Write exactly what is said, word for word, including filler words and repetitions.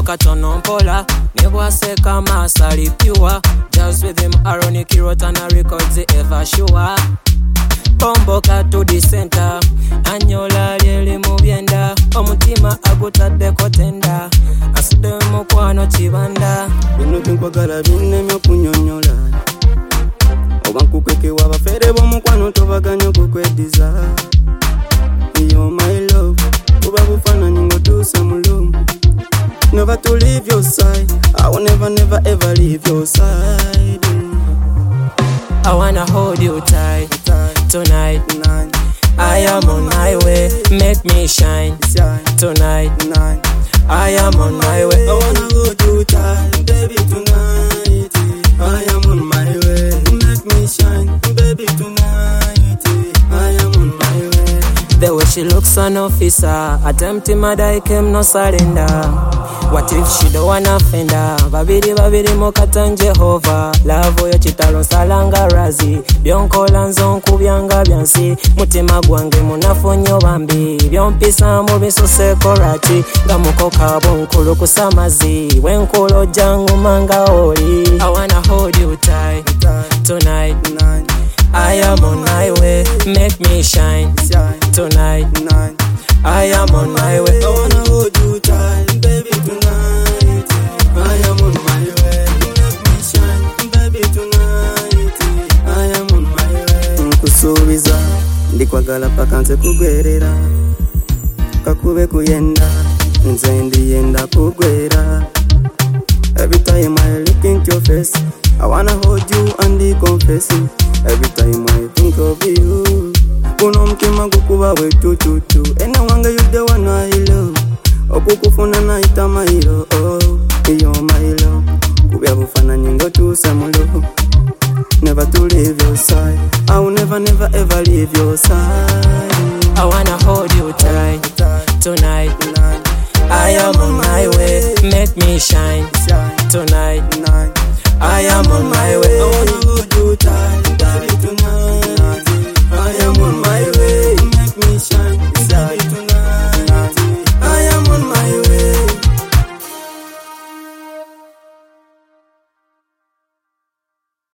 katono mpola nebwaseka masali pure. Just with him Aroni Kirotana records ever sure. Bomboka to the center anyola lyeli mubyenda omutima agutadde kotenda asude mukwano kibanda bino binkwagala binnemyo kunyonyola oba nkukwekewa abafere b'omukwano tobaganya kukwediza. You're my love kuba bufaananyi ng'otuuse mulumu. Never to leave your side, I will never never ever leave your side. I wanna hold you tight, tonight, tonight. I am on my way, make me shine, tonight, tonight. I am on my way. I wanna hold you tight, baby, tonight. I am on my way, make me shine, baby, tonight. I am on my way. The way she looks an officer, attempting murder, I came no surrender. What if she don't wanna offend her? Babiri babiri mokatan Jehovah. Love yo chitalo salanga razi. Byonkola nzonku byanga byansi. Mutima gwange munafonyo bambi. Byompisa mu bisose korati. Gamukoka bonkolo kusamazi. Wenkolo jangu manga oli. I wanna hold you tight, tonight. I am on my way, make me shine, tonight. I am on my way. I wanna hold you tight, baby, tonight. I am on my way, make me shine, baby, tonight. I am on my way. Nkusubiza ndikwagala paka nze kugwerera kakube kuyenda nze ndiyenda kugwera. Every time I look into your face, I wanna hold you and confess you. Every time I think of you, kuno mtima gukuba wetu tutu. Ena wange you the one I love. Okukufuna na itama hilo. Oh, you're my love. Kubya bufananyi ng'otuuse mulo. Never to leave your side. I will never never ever leave your side. I wanna hold you tight, tonight. I am on my way, make me shine, tonight. I am on my way.